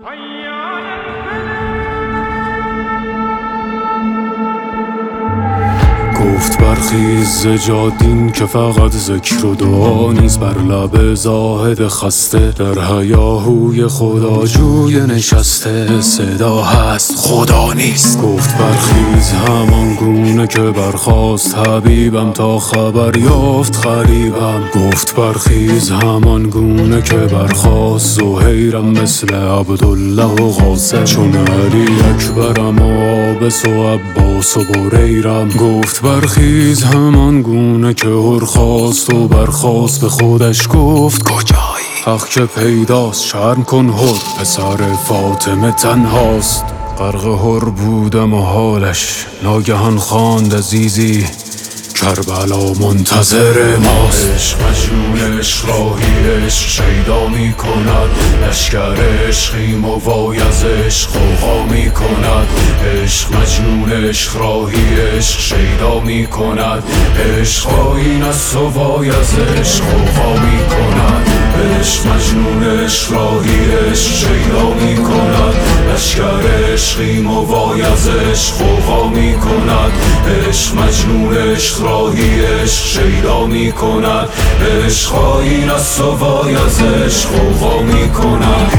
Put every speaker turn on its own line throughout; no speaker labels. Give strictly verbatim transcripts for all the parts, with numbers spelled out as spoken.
گفت برخیز ز جادین که فقط ذکر و دعا نیست، بر لب زاهد خسته در هیاهوی خداجوی نشسته صدا هست خدا نیست. گفت برخیز همان گونه که برخاست حبیبم تا خبر یافت غریبم. گفت برخیز همان گونه که برخاست زهیرم مثل عبدالله و قاسم، چون علی اکبرم و عابس و عباس و بریرم. گفت برخیز همان گونه که هرخاست و برخاست به خودش گفت کجایی؟ حق که پیداست شرم کن هر پسر فاطمه تنهاست. غرق هر بودم و حالش ناگهان خواند عزیزی کربلا منتظر ماست. عشق مجنون عشق راهی عشق شیدا می کند، لشکر عشقیم و وای از عشق غوغا می کند. عشق مجنون عشق راهی عشق شیدا می کند، عشق آیین است و وای از عشق غوغا می کند. عشق مجنون عشق راهی عشق شیدا می کند، لشکر عشقیم و وای از عشق غوغا می کند. عشق مجنون عشق راهی عشق شیدا می کند، عشق آیین است و وای از عشق غوغا می کند.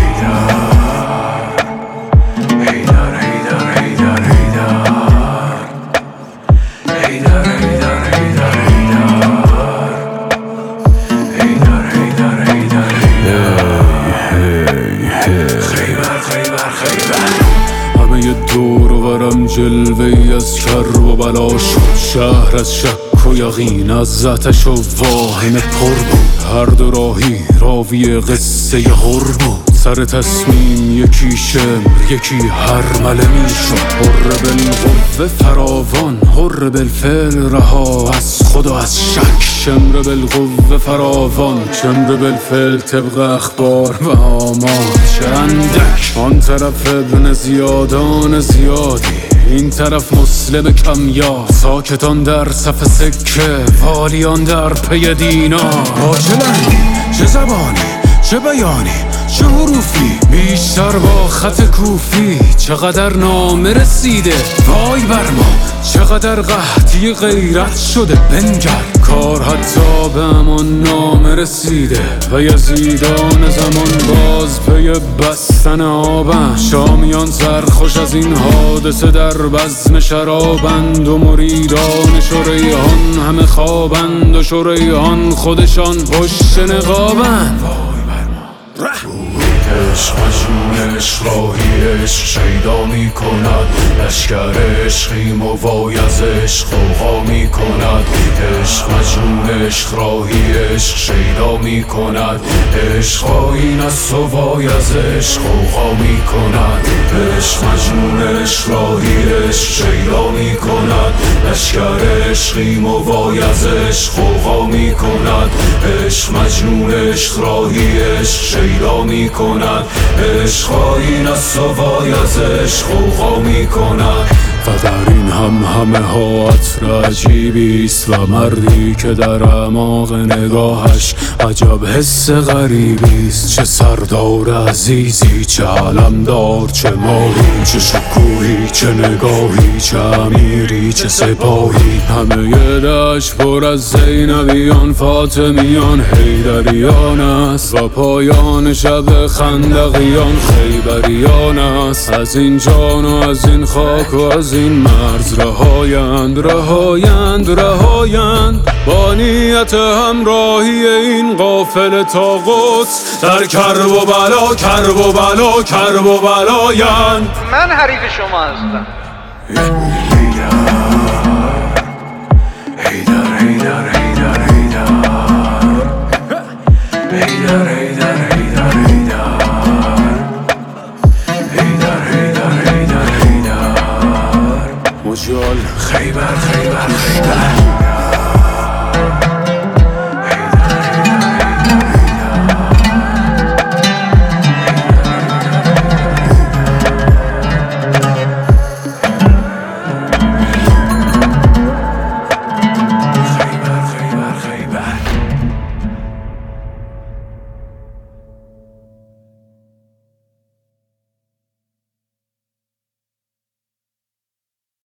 دور و برم جلوه‌ای از کر و بلا شد، شهر از شک و یقین از آتش و واهمه پر بود. هر دو راهی راوی قصه هر بود، سر تصمیم یکی شمر یکی هرمله می شد. حر بالقوه فراوان حر بالفعل رها از خود و از شک، شمر بالقوه فراوان شمر بالفعل طبق اخبار و آمار چندک. آن طرف ابن زیادان زیادی این طرف مسلم کمیاب، ساکتان در صف سکه والیان در پی دینار. عاجلن چه زبانی چه بیانی چه حروفی بیشتر با خط کوفی، چقدر نامه رسیده وای بر ما، چقدر قحطی غیرت شده بنگر. کار حتی به همان نامه رسیده و یزیدان زمان باز پی بستن آبند. شامیان سرخوش از این حادثه در بزم شرابند و مریدان شریحان همه خوابند و شریحان خودشان پشت نقابند. عشق مجنون عشق راهی عشق شیدا می کند، لشکر عشقیم و وای از عشق غوغا می کند. عشق مجنون عشق راهی عشق شیدا می کند، عشق آیین است و وای از عشق غوغا می کند. عشق مجنون عشق راهی عشق شیدا می کند، لشکر عشقیم و وای از عشق غوغا می کند. عشق مجنون عشق راهی عشق شیدا می کند، عشق آیین است و وای از عشق غوغا می کند. و در این هم همه ها عطر عجیبیست و مردی که در اعماق نگاهش عجب حس غریبیست. چه سردار عزیزی چه علمدار چه ماهی چه شکوهی چه نگاهی چه امیری چه سپاهی، همه دشت پر از زینبیان فاطمیان حیدریان است و پایان شب خندقیان خیبریان است. از این جان و از این خاک و از این مرز رهایند رهایند رهایند، با نیت همراهی این قافله تا قدس در کرب و بلا کرب و بلا کرب و بلایند.
من حریف شما هستم.
هیدر هیدر هیدر هیدر هیدر هیدر هیدر